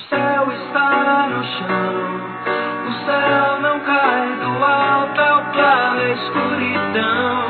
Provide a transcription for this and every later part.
céu está no chão, o céu não cai do alto, é o claro, a escuridão.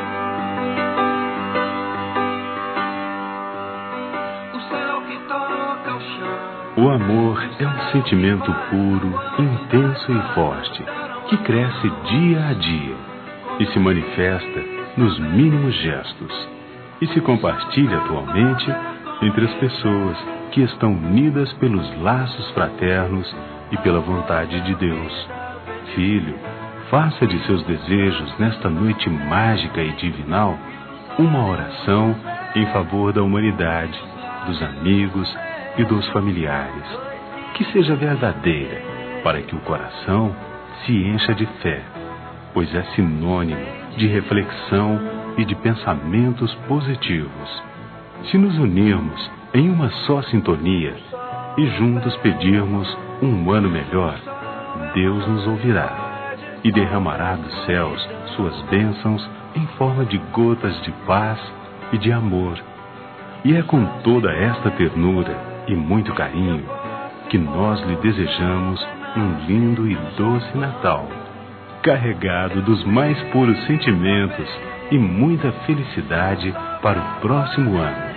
O céu que toca o chão. O amor é um sentimento puro, intenso e forte, que cresce dia a dia e se manifesta nos mínimos gestos e se compartilha atualmente entre as pessoas que estão unidas pelos laços fraternos e pela vontade de Deus. Filho, faça de seus desejos nesta noite mágica e divinal uma oração em favor da humanidade, dos amigos e dos familiares, que seja verdadeira, para que o coração se encha de fé, pois é sinônimo de reflexão e de pensamentos positivos. Se nos unirmos em uma só sintonia e juntos pedirmos um ano melhor, Deus nos ouvirá e derramará dos céus suas bênçãos em forma de gotas de paz e de amor. E é com toda esta ternura e muito carinho que nós lhe desejamos um lindo e doce Natal, carregado dos mais puros sentimentos e muita felicidade para o próximo ano.